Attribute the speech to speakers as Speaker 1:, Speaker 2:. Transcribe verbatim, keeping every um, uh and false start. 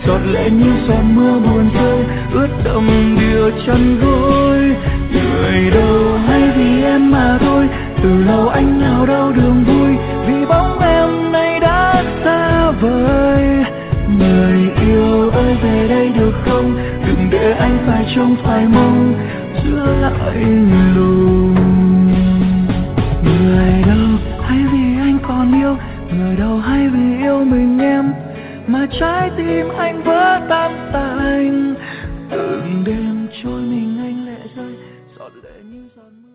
Speaker 1: giọt lệ như giọt mưa buồn rơi ướt đẫm bìa chân gối. Người đâu hay vì em mà thôi, từ lâu anh nào đâu đường vui, vì bóng em nay đã xa vời. Người yêu ơi về đây được không, đừng để anh phải trông phải mong giữa lạnh lùng. Người đâu hay vì anh còn yêu, người đâu hay vì yêu mình em mà trái tim anh vỡ tan tành. Từng đêm trôi mình anh lệ rơi, giọt lệ như giọt mưa.